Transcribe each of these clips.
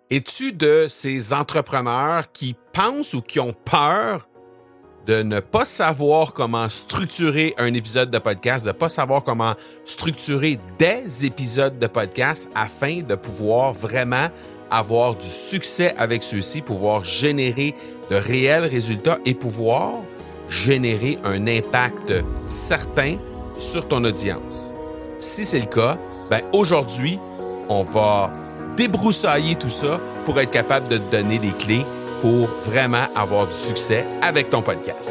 Es-tu de ces entrepreneurs qui pensent ou qui ont peur de ne pas savoir comment structurer un épisode de podcast, de ne pas savoir comment structurer des épisodes de podcast afin de pouvoir vraiment avoir du succès avec ceux-ci, pouvoir générer de réels résultats et pouvoir générer un impact certain sur ton audience? Si c'est le cas, aujourd'hui, on va débroussailler tout ça pour être capable de te donner des clés pour vraiment avoir du succès avec ton podcast.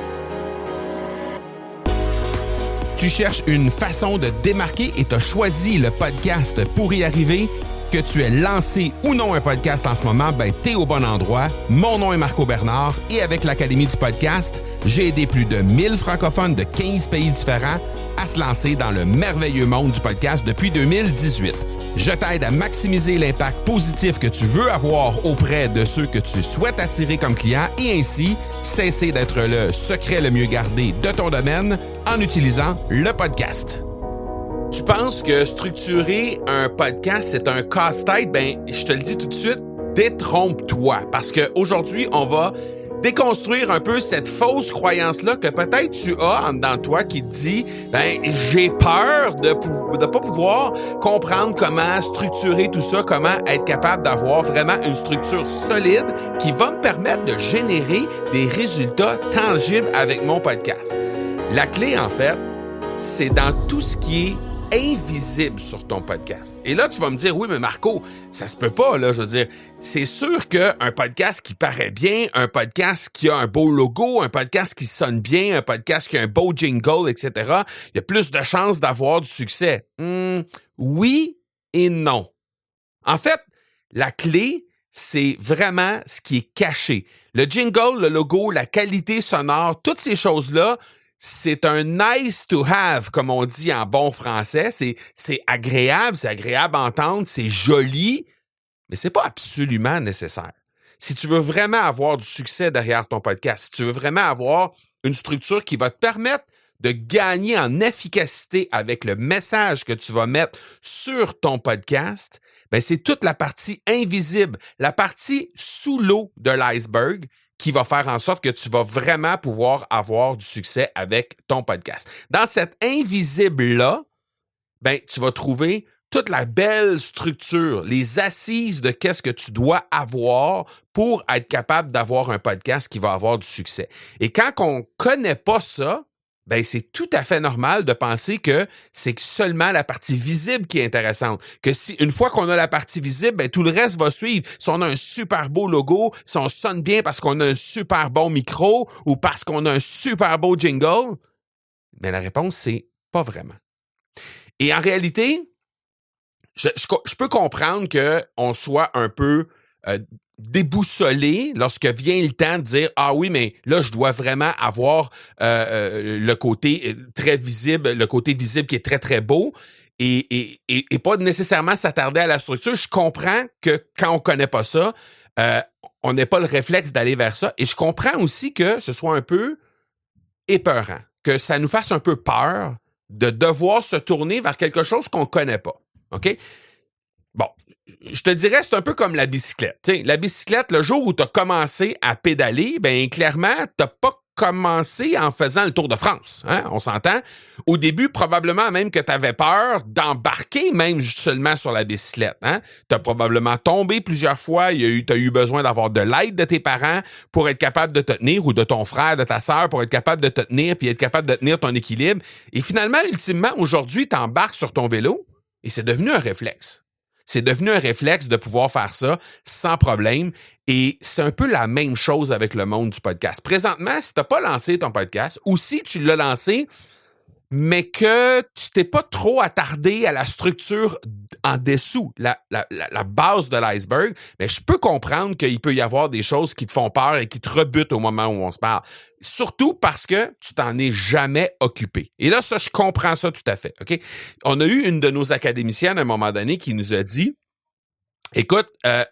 Tu cherches une façon de démarquer et tu as choisi le podcast pour y arriver? Que tu aies lancé ou non un podcast en ce moment, t'es au bon endroit. Mon nom est Marco Bernard et avec l'Académie du podcast, j'ai aidé plus de 1000 francophones de 15 pays différents à se lancer dans le merveilleux monde du podcast depuis 2018. Je t'aide à maximiser l'impact positif que tu veux avoir auprès de ceux que tu souhaites attirer comme clients et ainsi cesser d'être le secret le mieux gardé de ton domaine en utilisant le podcast. Tu penses que structurer un podcast, c'est un casse-tête? Je te le dis tout de suite, détrompe-toi. Parce qu'aujourd'hui, on va déconstruire un peu cette fausse croyance-là que peut-être tu as en dedans de toi qui te dit j'ai peur de pas pouvoir comprendre comment structurer tout ça, comment être capable d'avoir vraiment une structure solide qui va me permettre de générer des résultats tangibles avec mon podcast. La clé, en fait, c'est dans tout ce qui est invisible sur ton podcast. Et là, tu vas me dire, oui, mais Marco, ça se peut pas, là. Je veux dire, c'est sûr qu'un podcast qui paraît bien, un podcast qui a un beau logo, un podcast qui sonne bien, un podcast qui a un beau jingle, etc., il y a plus de chances d'avoir du succès. Oui et non. En fait, la clé, c'est vraiment ce qui est caché. Le jingle, le logo, la qualité sonore, toutes ces choses-là, c'est un nice to have, comme on dit en bon français. C'est agréable à entendre, c'est joli, mais c'est pas absolument nécessaire. Si tu veux vraiment avoir du succès derrière ton podcast, si tu veux vraiment avoir une structure qui va te permettre de gagner en efficacité avec le message que tu vas mettre sur ton podcast, c'est toute la partie invisible, la partie sous l'eau de l'iceberg qui va faire en sorte que tu vas vraiment pouvoir avoir du succès avec ton podcast. Dans cet invisible-là, tu vas trouver toute la belle structure, les assises de qu'est-ce que tu dois avoir pour être capable d'avoir un podcast qui va avoir du succès. Et quand on connaît pas ça, c'est tout à fait normal de penser que c'est seulement la partie visible qui est intéressante. Que si une fois qu'on a la partie visible, tout le reste va suivre. Si on a un super beau logo, si on sonne bien parce qu'on a un super bon micro ou parce qu'on a un super beau jingle, la réponse, c'est pas vraiment. Et en réalité, je peux comprendre qu'on soit un peu déboussolé lorsque vient le temps de dire « Ah oui, mais là, je dois vraiment avoir le côté très visible, le côté visible qui est très, très beau et pas nécessairement s'attarder à la structure. » Je comprends que quand on connaît pas ça, on n'a pas le réflexe d'aller vers ça. Et je comprends aussi que ce soit un peu épeurant, que ça nous fasse un peu peur de devoir se tourner vers quelque chose qu'on connaît pas. OK? Bon, je te dirais, c'est un peu comme la bicyclette. T'sais, la bicyclette, le jour où tu as commencé à pédaler, clairement, tu n'as pas commencé en faisant le Tour de France. Hein? On s'entend? Au début, probablement même que tu avais peur d'embarquer même seulement sur la bicyclette. Hein? Tu as probablement tombé plusieurs fois. Tu as eu besoin d'avoir de l'aide de tes parents pour être capable de te tenir ou de ton frère, de ta sœur pour être capable de te tenir puis être capable de tenir ton équilibre. Et finalement, ultimement, aujourd'hui, tu embarques sur ton vélo et c'est devenu un réflexe. C'est devenu un réflexe de pouvoir faire ça sans problème. Et c'est un peu la même chose avec le monde du podcast. Présentement, si tu n'as pas lancé ton podcast ou si tu l'as lancé, mais que tu t'es pas trop attardé à la structure en dessous, la base de l'iceberg, mais je peux comprendre qu'il peut y avoir des choses qui te font peur et qui te rebutent au moment où on se parle. Surtout parce que tu t'en es jamais occupé. Et là, ça, je comprends ça tout à fait. OK? On a eu une de nos académiciennes à un moment donné qui nous a dit, écoute,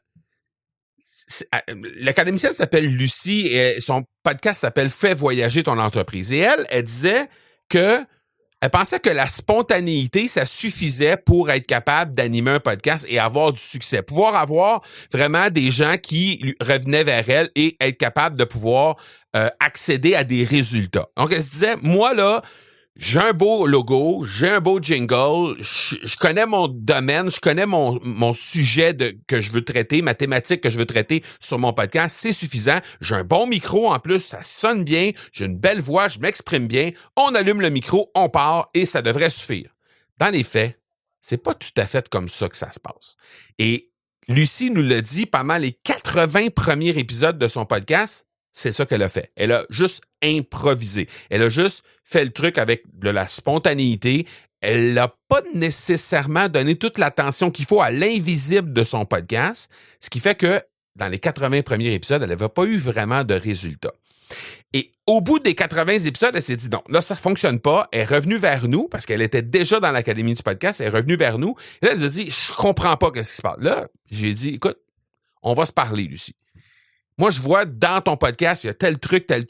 l'académicienne s'appelle Lucie et son podcast s'appelle « Fais voyager ton entreprise ». Et elle disait que Elle pensait que la spontanéité, ça suffisait pour être capable d'animer un podcast et avoir du succès. Pouvoir avoir vraiment des gens qui revenaient vers elle et être capable de pouvoir accéder à des résultats. Donc, elle se disait, moi, là, j'ai un beau logo, j'ai un beau jingle, je connais mon domaine, je connais mon sujet que je veux traiter, ma thématique que je veux traiter sur mon podcast, c'est suffisant. J'ai un bon micro en plus, ça sonne bien, j'ai une belle voix, je m'exprime bien, on allume le micro, on part et ça devrait suffire. Dans les faits, c'est pas tout à fait comme ça que ça se passe. Et Lucie nous l'a dit pendant les 80 premiers épisodes de son podcast, c'est ça qu'elle a fait. Elle a juste improvisé. Elle a juste fait le truc avec de la spontanéité. Elle n'a pas nécessairement donné toute l'attention qu'il faut à l'invisible de son podcast, ce qui fait que dans les 80 premiers épisodes, elle n'avait pas eu vraiment de résultats. Et au bout des 80 épisodes, elle s'est dit non, là, ça ne fonctionne pas. Elle est revenue vers nous parce qu'elle était déjà dans l'Académie du podcast. Elle est revenue vers nous. Et là, elle nous a dit, je comprends pas ce qui se passe. Là, j'ai dit, écoute, on va se parler, Lucie. Moi, je vois dans ton podcast, il y a tel truc que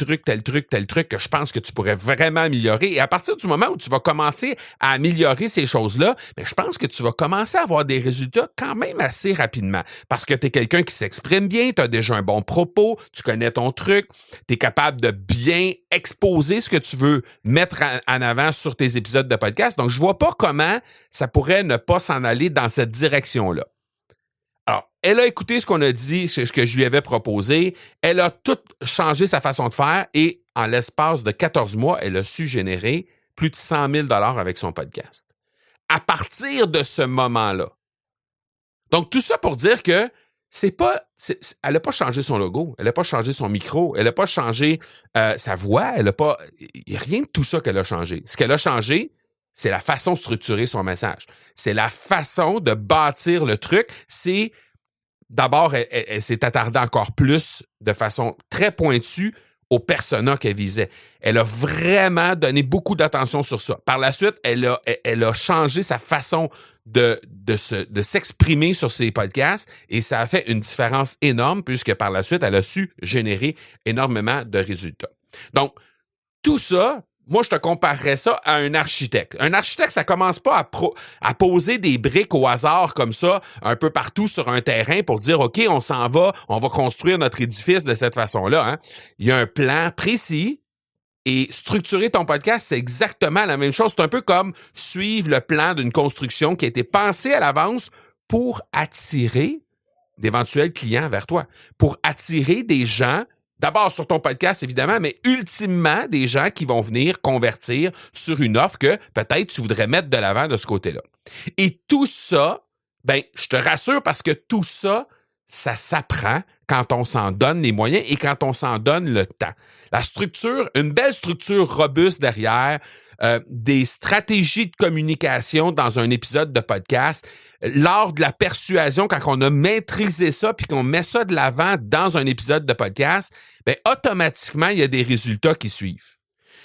je pense que tu pourrais vraiment améliorer. Et à partir du moment où tu vas commencer à améliorer ces choses-là, je pense que tu vas commencer à avoir des résultats quand même assez rapidement. Parce que tu es quelqu'un qui s'exprime bien, tu as déjà un bon propos, tu connais ton truc, tu es capable de bien exposer ce que tu veux mettre en avant sur tes épisodes de podcast. Donc, je vois pas comment ça pourrait ne pas s'en aller dans cette direction-là. Alors, elle a écouté ce qu'on a dit, ce que je lui avais proposé. Elle a tout changé sa façon de faire et en l'espace de 14 mois, elle a su générer plus de 100 000 $ avec son podcast. À partir de ce moment-là. Donc, tout ça pour dire que elle n'a pas changé son logo, elle n'a pas changé son micro, elle n'a pas changé sa voix, il n'y a rien de tout ça qu'elle a changé. Ce qu'elle a changé, c'est la façon de structurer son message. C'est la façon de bâtir le truc. C'est d'abord, elle s'est attardée encore plus de façon très pointue aux personas qu'elle visait. Elle a vraiment donné beaucoup d'attention sur ça. Par la suite, elle a changé sa façon de s'exprimer sur ses podcasts et ça a fait une différence énorme puisque par la suite, elle a su générer énormément de résultats. Donc, tout ça, moi, je te comparerais ça à un architecte. Un architecte, ça commence pas à poser des briques au hasard comme ça, un peu partout sur un terrain pour dire, OK, on s'en va, on va construire notre édifice de cette façon-là. Hein. Il y a un plan précis et structurer ton podcast, c'est exactement la même chose. C'est un peu comme suivre le plan d'une construction qui a été pensée à l'avance pour attirer d'éventuels clients vers toi, pour attirer des gens d'abord sur ton podcast, évidemment, mais ultimement, des gens qui vont venir convertir sur une offre que peut-être tu voudrais mettre de l'avant de ce côté-là. Et tout ça, je te rassure parce que tout ça, ça s'apprend quand on s'en donne les moyens et quand on s'en donne le temps. La structure, une belle structure robuste derrière, des stratégies de communication dans un épisode de podcast, l'art de la persuasion, quand on a maîtrisé ça puis qu'on met ça de l'avant dans un épisode de podcast, automatiquement, il y a des résultats qui suivent.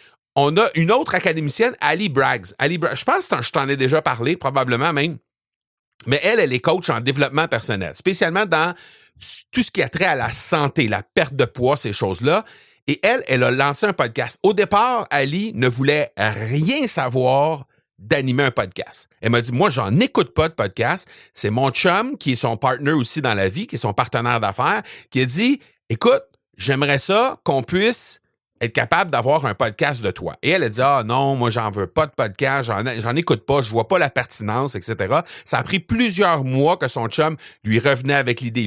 On a une autre académicienne, Ali Braggs. Je pense que je t'en ai déjà parlé, probablement même, mais elle est coach en développement personnel, spécialement dans tout ce qui a trait à la santé, la perte de poids, ces choses-là. Et elle a lancé un podcast. Au départ, Ali ne voulait rien savoir d'animer un podcast. Elle m'a dit, moi, j'en écoute pas de podcast. C'est mon chum, qui est son partner aussi dans la vie, qui est son partenaire d'affaires, qui a dit, écoute, j'aimerais ça qu'on puisse être capable d'avoir un podcast de toi. Et elle a dit, ah non, moi, j'en veux pas de podcast, j'en écoute pas, je vois pas la pertinence, etc. Ça a pris plusieurs mois que son chum lui revenait avec l'idée.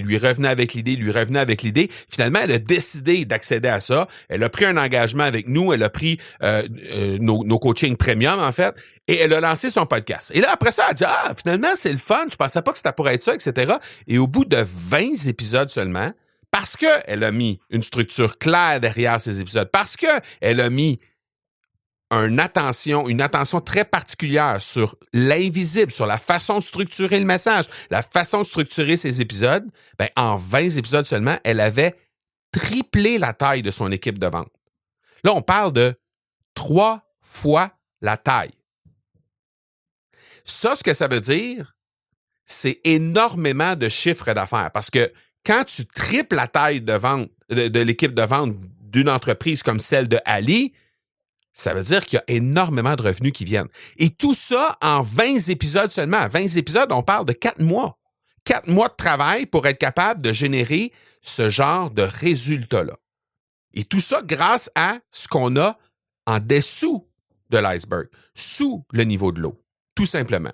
Finalement, elle a décidé d'accéder à ça. Elle a pris un engagement avec nous, elle a pris nos coachings premium, en fait, et elle a lancé son podcast. Et là, après ça, elle a dit, ah, finalement, c'est le fun, je pensais pas que c'était pour être ça, etc. Et au bout de 20 épisodes seulement, parce qu'elle a mis une structure claire derrière ces épisodes, parce qu'elle a mis une attention très particulière sur l'invisible, sur la façon de structurer le message, la façon de structurer ses épisodes, en 20 épisodes seulement, elle avait triplé la taille de son équipe de vente. Là, on parle de 3 fois la taille. Ça, ce que ça veut dire, c'est énormément de chiffres d'affaires parce que quand tu triples la taille de vente de l'équipe de vente d'une entreprise comme celle de Ali, Ça veut dire qu'il y a énormément de revenus qui viennent. Et tout ça en 20 épisodes seulement. À 20 épisodes, on parle de 4 mois. 4 mois de travail pour être capable de générer ce genre de résultats-là. Et tout ça grâce à ce qu'on a en dessous de l'iceberg, sous le niveau de l'eau, tout simplement.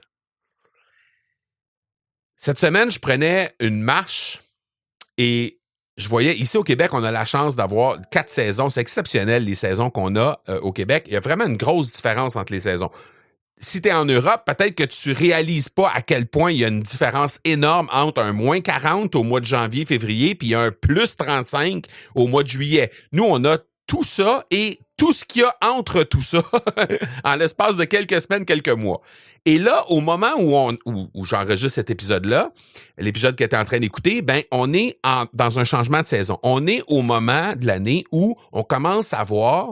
Cette semaine, je prenais une marche et je voyais, ici au Québec, on a la chance d'avoir 4 saisons. C'est exceptionnel, les saisons qu'on a au Québec. Il y a vraiment une grosse différence entre les saisons. Si tu es en Europe, peut-être que tu réalises pas à quel point il y a une différence énorme entre un moins 40 au mois de janvier, février, puis un plus 35 au mois de juillet. Nous, on a tout ça et tout ce qu'il y a entre tout ça en l'espace de quelques semaines, quelques mois. Et là, au moment où j'enregistre cet épisode-là, l'épisode que tu es en train d'écouter, ben on est dans un changement de saison. On est au moment de l'année où on commence à voir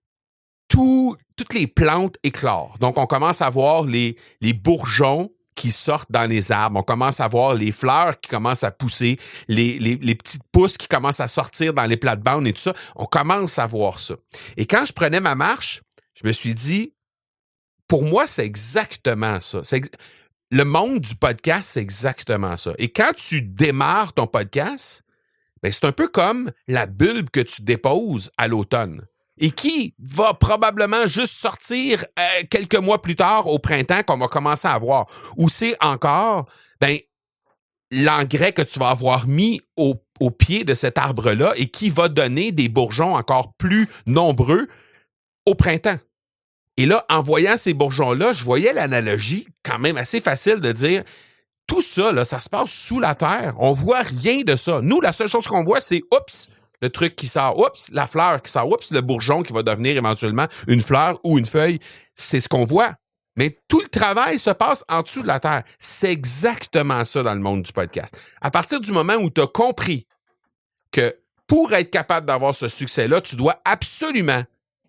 toutes les plantes éclore. Donc, on commence à voir les bourgeons qui sortent dans les arbres. On commence à voir les fleurs qui commencent à pousser, les petites pousses qui commencent à sortir dans les plates-bandes et tout ça. On commence à voir ça. Et quand je prenais ma marche, je me suis dit, pour moi, c'est exactement ça. Le monde du podcast, c'est exactement ça. Et quand tu démarres ton podcast, ben, c'est un peu comme la bulbe que tu déposes à l'automne et qui va probablement juste sortir quelques mois plus tard au printemps qu'on va commencer à voir. Ou c'est encore l'engrais que tu vas avoir mis au pied de cet arbre-là et qui va donner des bourgeons encore plus nombreux au printemps. Et là, en voyant ces bourgeons-là, je voyais l'analogie quand même assez facile de dire tout ça, là, ça se passe sous la terre. On voit rien de ça. Nous, la seule chose qu'on voit, c'est oups, le truc qui sort, oups, la fleur qui sort, oups, le bourgeon qui va devenir éventuellement une fleur ou une feuille. C'est ce qu'on voit. Mais tout le travail se passe en dessous de la terre. C'est exactement ça dans le monde du podcast. À partir du moment où tu as compris que pour être capable d'avoir ce succès-là, tu dois absolument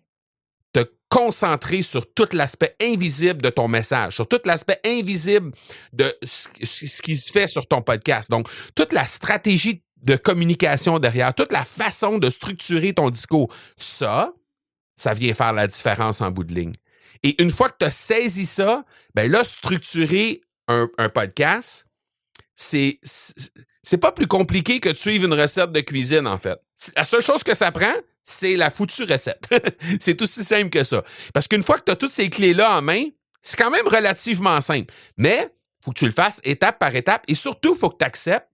te concentrer sur tout l'aspect invisible de ton message, sur tout l'aspect invisible de ce qui se fait sur ton podcast. Donc, toute la stratégie de communication derrière, toute la façon de structurer ton discours, ça vient faire la différence en bout de ligne. Et une fois que tu as saisi ça, ben là, structurer un podcast, c'est pas plus compliqué que de suivre une recette de cuisine, en fait. La seule chose que ça prend, c'est la foutue recette. C'est aussi simple que ça. Parce qu'une fois que tu as toutes ces clés-là en main, c'est quand même relativement simple. Mais il faut que tu le fasses étape par étape et surtout, il faut que tu acceptes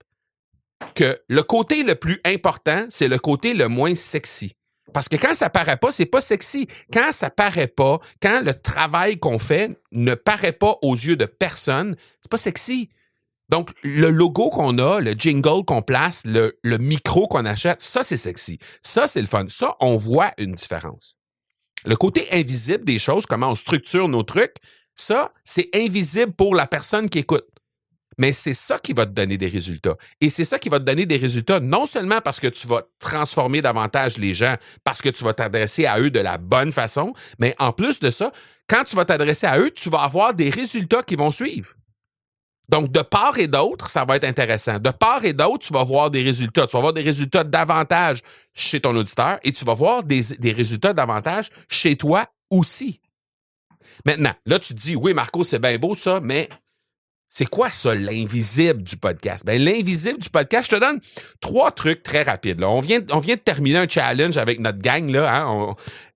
que le côté le plus important, c'est le côté le moins sexy. Parce que quand ça paraît pas, c'est pas sexy. Quand ça paraît pas, quand le travail qu'on fait ne paraît pas aux yeux de personne, c'est pas sexy. Donc, le logo qu'on a, le jingle qu'on place, le micro qu'on achète, ça, c'est sexy. Ça, c'est le fun. Ça, on voit une différence. Le côté invisible des choses, comment on structure nos trucs, ça, c'est invisible pour la personne qui écoute. Mais c'est ça qui va te donner des résultats. Et c'est ça qui va te donner des résultats non seulement parce que tu vas transformer davantage les gens, parce que tu vas t'adresser à eux de la bonne façon, mais en plus de ça, quand tu vas t'adresser à eux, tu vas avoir des résultats qui vont suivre. Donc, de part et d'autre, ça va être intéressant. De part et d'autre, tu vas voir des résultats. Tu vas voir des résultats davantage chez ton auditeur et tu vas voir des résultats davantage chez toi aussi. Maintenant, là, tu te dis, oui, Marco, c'est bien beau ça, mais c'est quoi ça, l'invisible du podcast? Ben, l'invisible du podcast, je te donne 3 trucs très rapides. Là. On vient de terminer un challenge avec notre gang. Là, hein?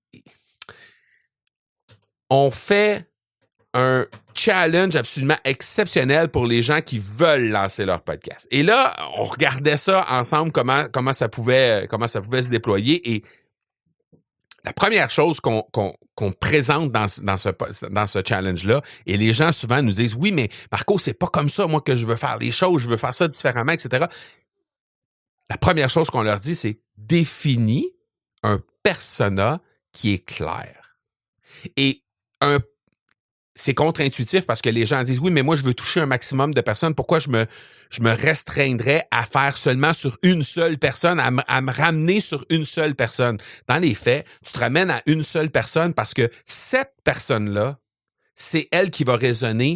On fait un challenge absolument exceptionnel pour les gens qui veulent lancer leur podcast. Et là, on regardait ça ensemble, comment ça pouvait se déployer. Et la première chose qu'on présente dans ce challenge-là, et les gens souvent nous disent « Oui, mais Marco, c'est pas comme ça, moi, que je veux faire les choses, je veux faire ça différemment, etc. » La première chose qu'on leur dit, c'est « Définis un persona qui est clair. » Et c'est contre-intuitif parce que les gens disent « Oui, mais moi, je veux toucher un maximum de personnes. Pourquoi je me restreindrais à faire seulement sur une seule personne, à me ramener sur une seule personne? » Dans les faits, tu te ramènes à une seule personne parce que cette personne-là, c'est elle qui va résonner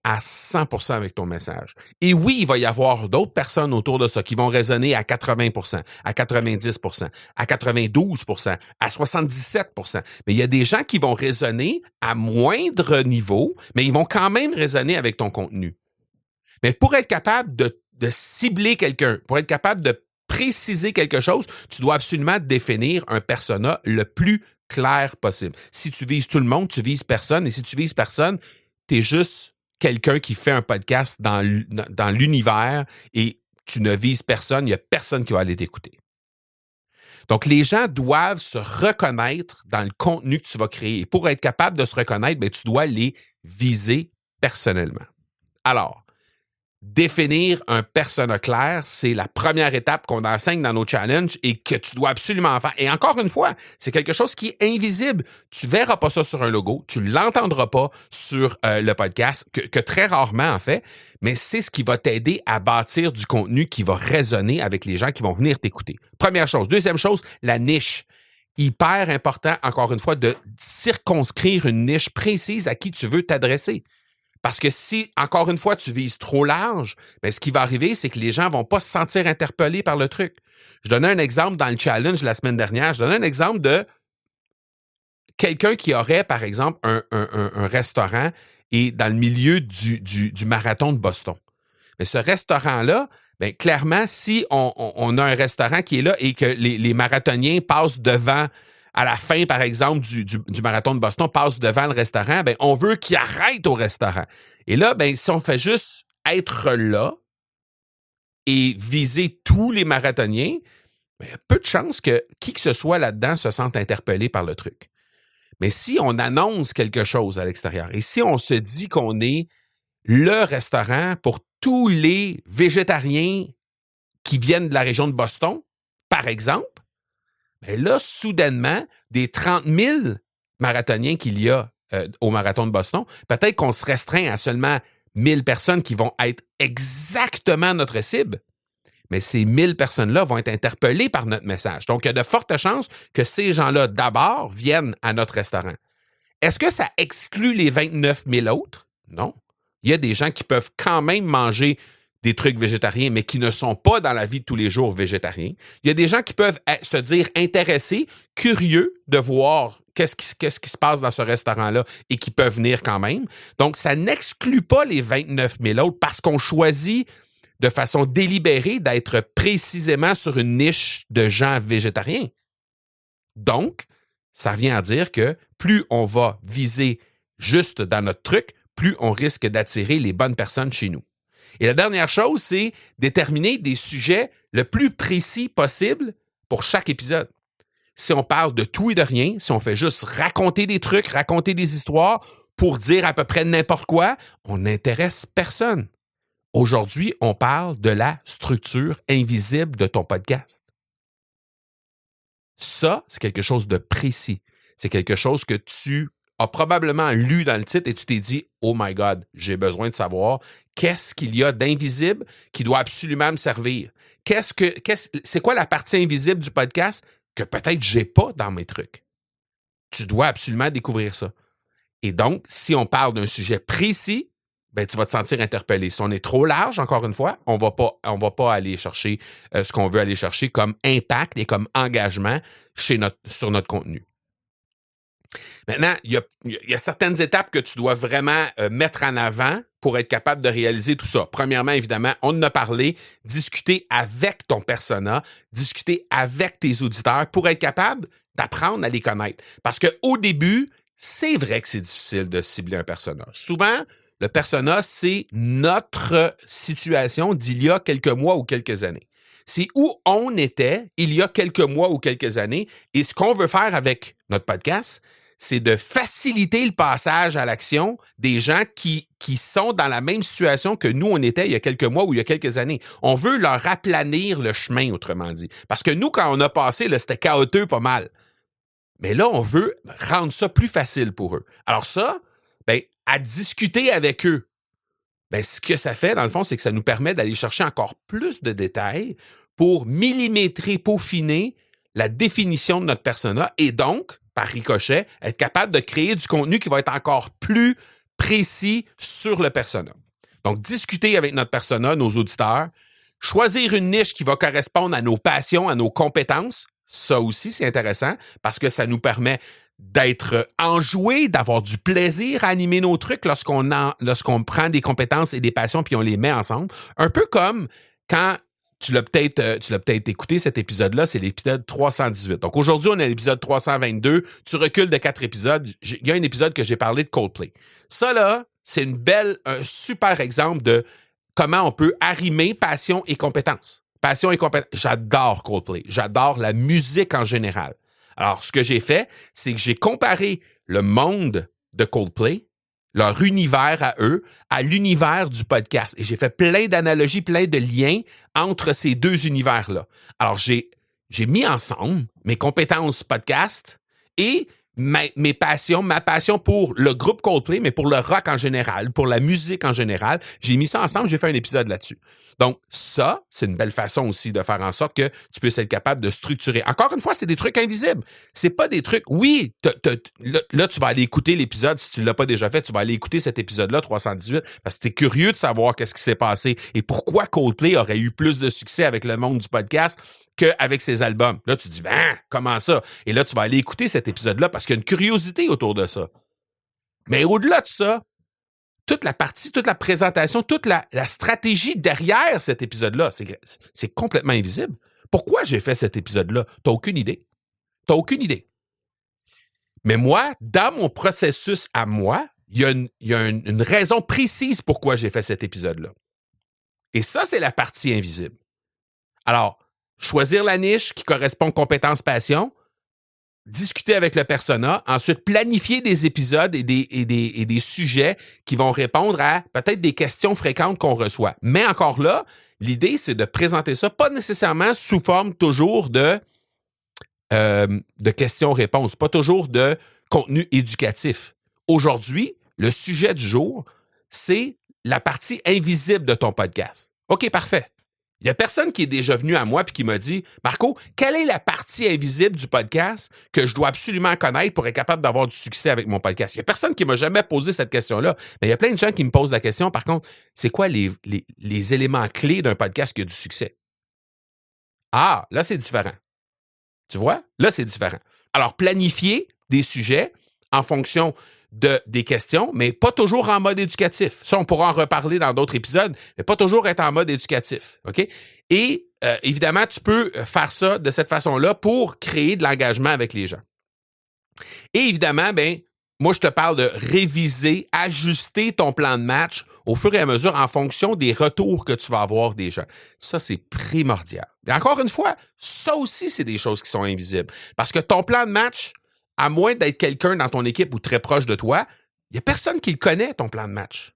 à 100% avec ton message. Et oui, il va y avoir d'autres personnes autour de ça qui vont résonner à 80%, à 90%, à 92%, à 77%. Mais il y a des gens qui vont résonner à moindre niveau, mais ils vont quand même résonner avec ton contenu. Mais pour être capable de cibler quelqu'un, pour être capable de préciser quelque chose, tu dois absolument définir un persona le plus clair possible. Si tu vises tout le monde, tu vises personne. Et si tu vises personne, tu es juste quelqu'un qui fait un podcast dans l'univers et tu ne vises personne, il n'y a personne qui va aller t'écouter. Donc, les gens doivent se reconnaître dans le contenu que tu vas créer. Et pour être capable de se reconnaître, bien, tu dois les viser personnellement. Alors, définir un persona clair, c'est la première étape qu'on enseigne dans nos challenges et que tu dois absolument faire. Et encore une fois, c'est quelque chose qui est invisible. Tu verras pas ça sur un logo, tu l'entendras pas sur le podcast, que très rarement en fait, mais c'est ce qui va t'aider à bâtir du contenu qui va résonner avec les gens qui vont venir t'écouter. Première chose. Deuxième chose, la niche. Hyper important, encore une fois, de circonscrire une niche précise à qui tu veux t'adresser. Parce que si, encore une fois, tu vises trop large, bien, ce qui va arriver, c'est que les gens ne vont pas se sentir interpellés par le truc. Je donnais un exemple dans le challenge la semaine dernière. Je donnais un exemple de quelqu'un qui aurait, par exemple, un restaurant et dans le milieu du marathon de Boston. Mais ce restaurant-là, bien, clairement, si on a un restaurant qui est là et que les marathoniens passent devant à la fin, par exemple, du marathon de Boston, passe devant le restaurant, ben on veut qu'il arrête au restaurant. Et là, ben si on fait juste être là et viser tous les marathoniens, ben, il y a peu de chances que qui que ce soit là-dedans se sente interpellé par le truc. Mais si on annonce quelque chose à l'extérieur et si on se dit qu'on est le restaurant pour tous les végétariens qui viennent de la région de Boston, par exemple, bien là, soudainement, des 30 000 marathoniens qu'il y a au marathon de Boston, peut-être qu'on se restreint à seulement 1000 personnes qui vont être exactement notre cible, mais ces 1000 personnes-là vont être interpellées par notre message. Donc, il y a de fortes chances que ces gens-là, d'abord, viennent à notre restaurant. Est-ce que ça exclut les 29 000 autres? Non. Il y a des gens qui peuvent quand même manger des trucs végétariens, mais qui ne sont pas dans la vie de tous les jours végétariens. Il y a des gens qui peuvent se dire intéressés, curieux de voir qu'est-ce qui se passe dans ce restaurant-là et qui peuvent venir quand même. Donc, ça n'exclut pas les 29 000 autres parce qu'on choisit de façon délibérée d'être précisément sur une niche de gens végétariens. Donc, ça vient à dire que plus on va viser juste dans notre truc, plus on risque d'attirer les bonnes personnes chez nous. Et la dernière chose, c'est déterminer des sujets le plus précis possible pour chaque épisode. Si on parle de tout et de rien, si on fait juste raconter des trucs, raconter des histoires pour dire à peu près n'importe quoi, on n'intéresse personne. Aujourd'hui, on parle de la structure invisible de ton podcast. Ça, c'est quelque chose de précis. C'est quelque chose que tu as probablement lu dans le titre et tu t'es dit « Oh my God, j'ai besoin de savoir qu'est-ce qu'il y a d'invisible qui doit absolument me servir. C'est quoi la partie invisible du podcast que peut-être j'ai pas dans mes trucs? » Tu dois absolument découvrir ça. Et donc, si on parle d'un sujet précis, ben, tu vas te sentir interpellé. Si on est trop large, encore une fois, on va pas aller chercher ce qu'on veut aller chercher comme impact et comme engagement sur notre contenu. Maintenant, il y a certaines étapes que tu dois vraiment mettre en avant pour être capable de réaliser tout ça. Premièrement, évidemment, on en a parlé, discuter avec ton persona, discuter avec tes auditeurs pour être capable d'apprendre à les connaître. Parce qu'au début, c'est vrai que c'est difficile de cibler un persona. Souvent, le persona, c'est notre situation d'il y a quelques mois ou quelques années. C'est où on était il y a quelques mois ou quelques années. Et ce qu'on veut faire avec notre podcast, c'est de faciliter le passage à l'action des gens qui sont dans la même situation que nous, on était il y a quelques mois ou il y a quelques années. On veut leur aplanir le chemin, autrement dit. Parce que nous, quand on a passé, là, c'était chaotique pas mal. Mais là, on veut rendre ça plus facile pour eux. Alors ça, ben, à discuter avec eux, ben, ce que ça fait, dans le fond, c'est que ça nous permet d'aller chercher encore plus de détails pour millimétrer, peaufiner la définition de notre persona et donc, par ricochet, être capable de créer du contenu qui va être encore plus précis sur le persona. Donc, discuter avec notre persona, nos auditeurs, choisir une niche qui va correspondre à nos passions, à nos compétences, ça aussi, c'est intéressant parce que ça nous permet d'être enjoués, d'avoir du plaisir à animer nos trucs lorsqu'on prend des compétences et des passions puis on les met ensemble. Un peu comme quand tu l'as peut-être écouté cet épisode-là, c'est l'épisode 318. Donc aujourd'hui, on est à l'épisode 322. Tu recules de 4 épisodes. Il y a un épisode que j'ai parlé de Coldplay. Ça là, c'est un super exemple de comment on peut arrimer passion et compétence. Passion et compétence. J'adore Coldplay. J'adore la musique en général. Alors, ce que j'ai fait, c'est que j'ai comparé le monde de Coldplay, leur univers à eux, à l'univers du podcast. Et j'ai fait plein d'analogies, plein de liens entre ces deux univers-là. Alors, j'ai mis ensemble mes compétences podcast et ma passion pour le groupe Coldplay, mais pour le rock en général, pour la musique en général. J'ai mis ça ensemble, j'ai fait un épisode là-dessus. Donc, ça, c'est une belle façon aussi de faire en sorte que tu puisses être capable de structurer. Encore une fois, c'est des trucs invisibles. C'est pas des trucs... Oui, là, tu vas aller écouter l'épisode. Si tu l'as pas déjà fait, tu vas aller écouter cet épisode-là, 318, parce que tu es curieux de savoir qu'est-ce qui s'est passé et pourquoi Coldplay aurait eu plus de succès avec le monde du podcast qu'avec ses albums. Là, tu te dis, comment ça? Et là, tu vas aller écouter cet épisode-là parce qu'il y a une curiosité autour de ça. Mais au-delà de ça, toute la présentation, toute la stratégie derrière cet épisode-là, c'est complètement invisible. Pourquoi j'ai fait cet épisode-là? T'as aucune idée. Mais moi, dans mon processus à moi, il y a une raison précise pourquoi j'ai fait cet épisode-là. Et ça, c'est la partie invisible. Alors, choisir la niche qui correspond aux compétences passion, discuter avec le persona, ensuite planifier des épisodes et des sujets qui vont répondre à peut-être des questions fréquentes qu'on reçoit. Mais encore là, l'idée, c'est de présenter ça, pas nécessairement sous forme toujours de questions-réponses, pas toujours de contenu éducatif. Aujourd'hui, le sujet du jour, c'est la partie invisible de ton podcast. OK, parfait. Il n'y a personne qui est déjà venu à moi et qui m'a dit « Marco, quelle est la partie invisible du podcast que je dois absolument connaître pour être capable d'avoir du succès avec mon podcast? » Il n'y a personne qui m'a jamais posé cette question-là. Mais il y a plein de gens qui me posent la question, par contre, c'est quoi les éléments clés d'un podcast qui a du succès? Ah, là, c'est différent. Tu vois? Là, c'est différent. Alors, planifier des sujets en fonction des questions, mais pas toujours en mode éducatif. Ça, on pourra en reparler dans d'autres épisodes, mais pas toujours être en mode éducatif. OK? Et évidemment, tu peux faire ça de cette façon-là pour créer de l'engagement avec les gens. Et évidemment, moi, je te parle de réviser, ajuster ton plan de match au fur et à mesure en fonction des retours que tu vas avoir des gens. Ça, c'est primordial. Et encore une fois, ça aussi, c'est des choses qui sont invisibles. Parce que ton plan de match, à moins d'être quelqu'un dans ton équipe ou très proche de toi, il n'y a personne qui le connaît, ton plan de match.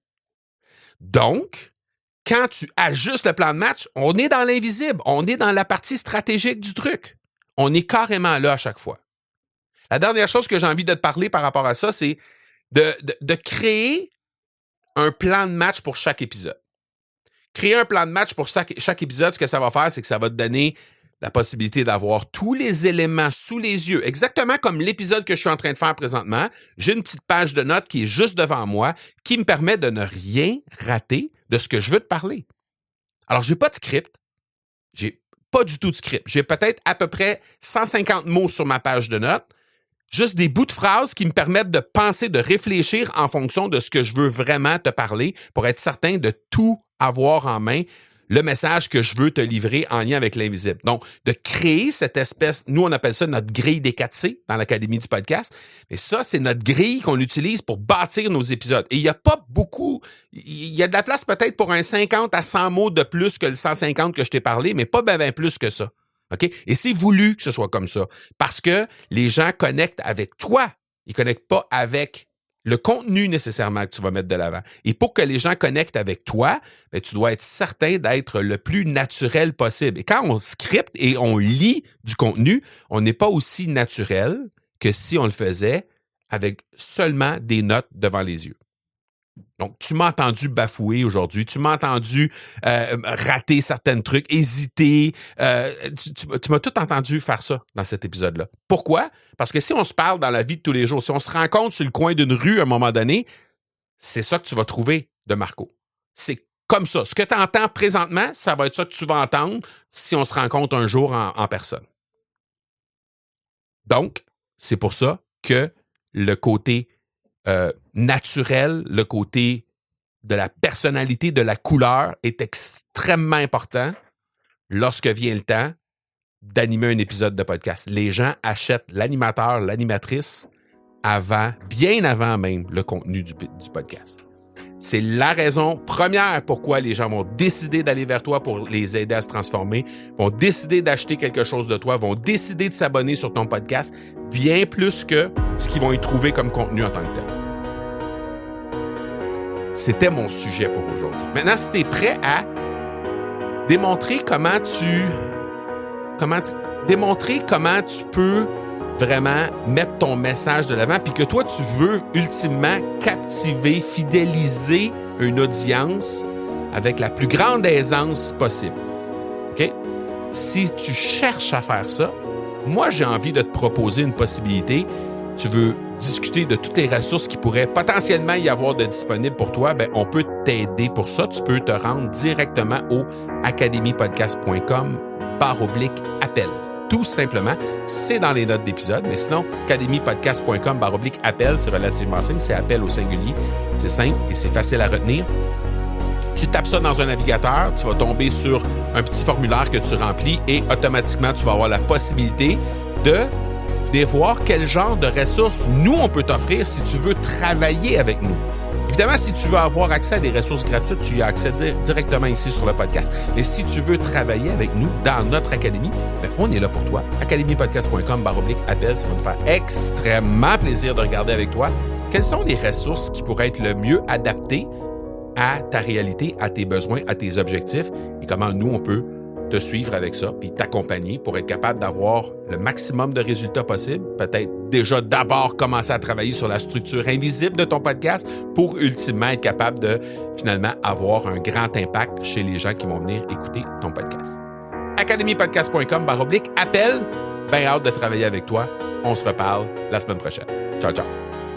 Donc, quand tu ajustes le plan de match, on est dans l'invisible. On est dans la partie stratégique du truc. On est carrément là à chaque fois. La dernière chose que j'ai envie de te parler par rapport à ça, c'est de créer un plan de match pour chaque épisode. Créer un plan de match pour chaque épisode, ce que ça va faire, c'est que ça va te donner la possibilité d'avoir tous les éléments sous les yeux, exactement comme l'épisode que je suis en train de faire présentement. J'ai une petite page de notes qui est juste devant moi, qui me permet de ne rien rater de ce que je veux te parler. Alors, j'ai pas de script. J'ai pas du tout de script. J'ai peut-être à peu près 150 mots sur ma page de notes, juste des bouts de phrases qui me permettent de penser, de réfléchir en fonction de ce que je veux vraiment te parler pour être certain de tout avoir en main, le message que je veux te livrer en lien avec l'invisible. Donc, de créer cette espèce, nous on appelle ça notre grille des 4C dans l'Académie du podcast, mais ça, c'est notre grille qu'on utilise pour bâtir nos épisodes. Et il n'y a pas beaucoup, il y a de la place peut-être pour un 50 à 100 mots de plus que le 150 que je t'ai parlé, mais pas bien plus que ça. OK? Et c'est voulu que ce soit comme ça, parce que les gens connectent avec toi. Ils ne connectent pas avec le contenu nécessairement que tu vas mettre de l'avant. Et pour que les gens connectent avec toi, tu dois être certain d'être le plus naturel possible. Et quand on scripte et on lit du contenu, on n'est pas aussi naturel que si on le faisait avec seulement des notes devant les yeux. Donc, tu m'as entendu bafouer aujourd'hui, tu m'as entendu rater certains trucs, hésiter. Tu m'as tout entendu faire ça dans cet épisode-là. Pourquoi? Parce que si on se parle dans la vie de tous les jours, si on se rencontre sur le coin d'une rue à un moment donné, c'est ça que tu vas trouver de Marco. C'est comme ça. Ce que tu entends présentement, ça va être ça que tu vas entendre si on se rencontre un jour en personne. Donc, c'est pour ça que le côté naturel, le côté de la personnalité, de la couleur est extrêmement important lorsque vient le temps d'animer un épisode de podcast. Les gens achètent l'animateur, l'animatrice bien avant même le contenu du podcast. C'est la raison première pourquoi les gens vont décider d'aller vers toi pour les aider à se transformer, vont décider d'acheter quelque chose de toi, vont décider de s'abonner sur ton podcast, bien plus que ce qu'ils vont y trouver comme contenu en tant que tel. C'était mon sujet pour aujourd'hui. Maintenant, si tu es prêt à démontrer comment tu peux vraiment mettre ton message de l'avant, puis que toi, tu veux ultimement captiver, fidéliser une audience avec la plus grande aisance possible. OK? Si tu cherches à faire ça, moi, j'ai envie de te proposer une possibilité. Tu veux discuter de toutes les ressources qui pourraient potentiellement y avoir de disponibles pour toi, bien, on peut t'aider pour ça. Tu peux te rendre directement au academypodcast.com/appel. Tout simplement, c'est dans les notes d'épisode, mais sinon, academypodcast.com/appel, c'est relativement simple, c'est appel au singulier, c'est simple et c'est facile à retenir. Tu tapes ça dans un navigateur, tu vas tomber sur un petit formulaire que tu remplis et automatiquement, tu vas avoir la possibilité de venir voir quel genre de ressources nous, on peut t'offrir si tu veux travailler avec nous. Évidemment, si tu veux avoir accès à des ressources gratuites, tu y as accès directement ici sur le podcast. Mais si tu veux travailler avec nous dans notre académie, bien, on est là pour toi. academypodcast.com/appel, ça va nous faire extrêmement plaisir de regarder avec toi quelles sont les ressources qui pourraient être le mieux adaptées à ta réalité, à tes besoins, à tes objectifs et comment nous, on peut te suivre avec ça puis t'accompagner pour être capable d'avoir le maximum de résultats possibles. Peut-être déjà d'abord commencer à travailler sur la structure invisible de ton podcast pour ultimement être capable de finalement avoir un grand impact chez les gens qui vont venir écouter ton podcast. academypodcast.com/appel. Bien hâte de travailler avec toi. On se reparle la semaine prochaine. Ciao, ciao.